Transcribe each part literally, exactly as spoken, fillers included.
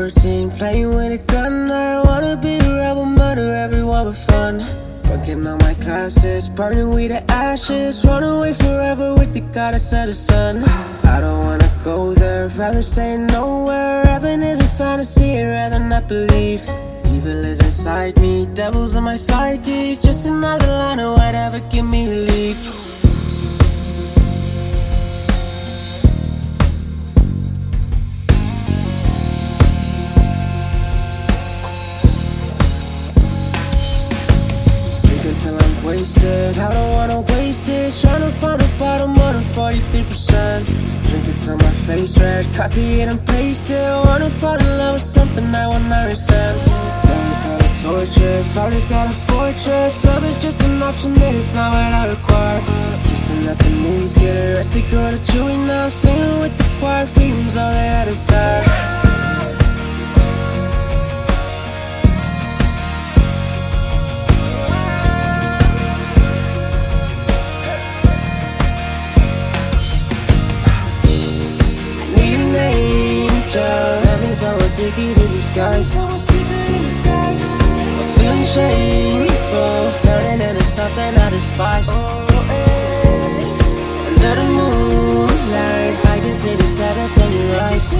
fourteen, playing with a gun. I wanna be a rebel, murder everyone with fun. Bunking all my classes, burning weed to ashes. Run away forever with the goddess of the sun. I don't wanna go there, rather stay nowhere. Heaven is a fantasy, I'd rather not believe. Evil is inside me, devil's in my psyche. Just another line of whatever, give me relief. Till I'm wasted, I don't wanna waste it. Tryna find a bottle more than forty-three percent. Drink it till my face red, copy it and paste it. Wanna fall in love with something I will not resent. Love how to torture, always got a fortress. Love is just an option, it is not what I require. Kissing at the movies, get arrested, girl to chewing now. Singing with the choir, freedom's all they had desire. That means I'm a secret in disguise. I'm feeling shameful, turning into something I despise. Under the moonlight, I can see the sadness in your eyes.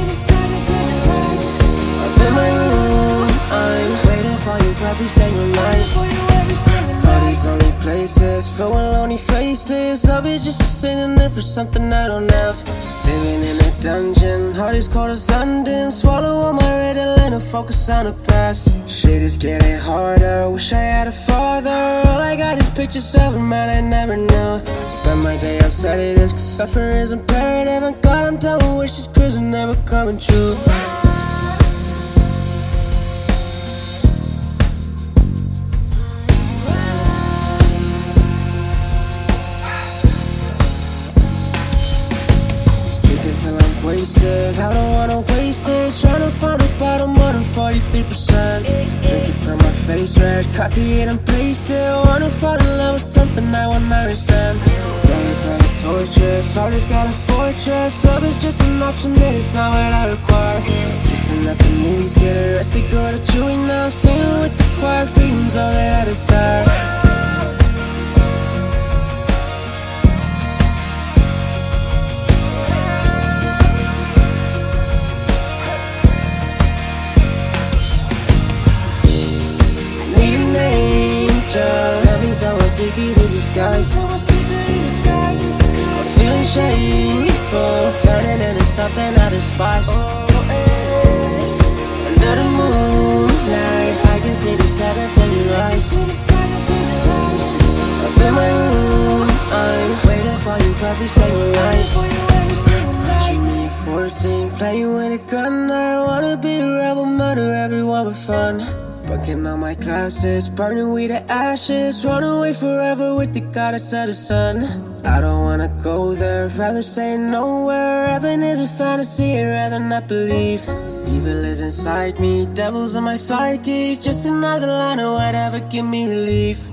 Up in my room, I'm waiting for you every single night. All these lonely places, filled with lonely faces. Love is just a synonym for something I don't have. Living in a dungeon, heart is cold as London. Swallow all my red Atlanta, focus on the past. Shit is getting harder, wish I had a father. All I got is pictures of a man I never knew. Spend my day upset at this, cause suffering is imperative. And God, I'm done with wishes, cause they're never coming true. Till I'm wasted, I don't wanna waste it. Tryna find a bottle more than forty-three percent. Drink it till my face red, copy it and paste it. Wanna fall in love with something I will not resent. Love is how to torture, always got a fortress. Love is just an option, it is not what I require. Kissing at the movies, get arrested, girl to chewing now. Singing with the choir, freedom's all they had desire. That means I'm a secret in disguise. I'm feeling shameful, turning into something I despise. Under the moonlight, I can see the sadness in your eyes. Up in my room, I'm waiting for you every single night. Watching me at fourteen, playing with a gun. I wanna be a rebel, murder everyone with fun. Bunking all my classes, burning weed to ashes. Run away forever with the goddess of the sun. I don't wanna go there, rather stay nowhere. Heaven is a fantasy, I'd rather not believe. Evil is inside me, devil's in my psyche. Just another line of whatever, give me relief.